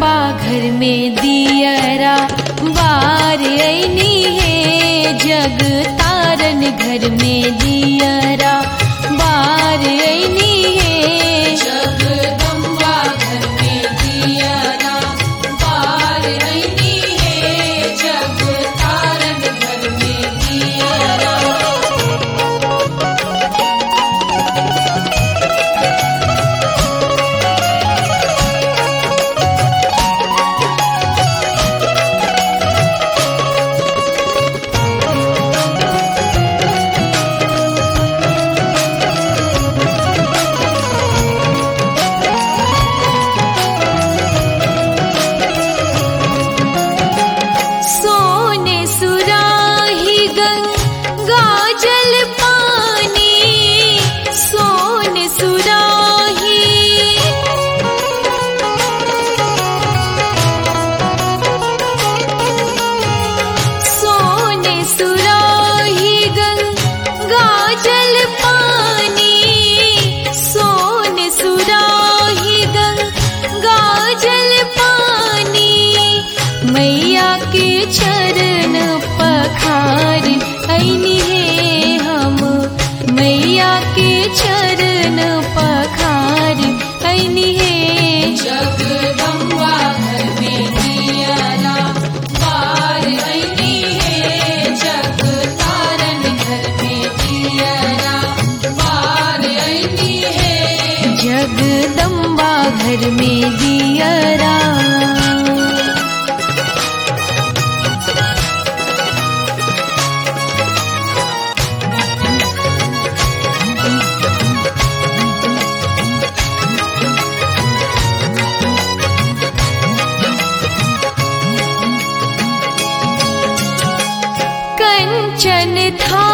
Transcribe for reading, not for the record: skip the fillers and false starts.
जगदम्बा घर में दियरा बार ऐनी है, जग तारन घर में दियरा बार ऐनी है। जगदम्बा घर में दियरा बार ऐनी है, जग तारन घर में दियरा। मैया के चरण पखार ऐनी है हम, मैया के चरण पखार ऐनी है। जगदम्बा घर में दियरा बार ऐनी है, जग तारन घर में दियरा बार ऐनी है। जगदम्बा घर में दियरा। कंचन था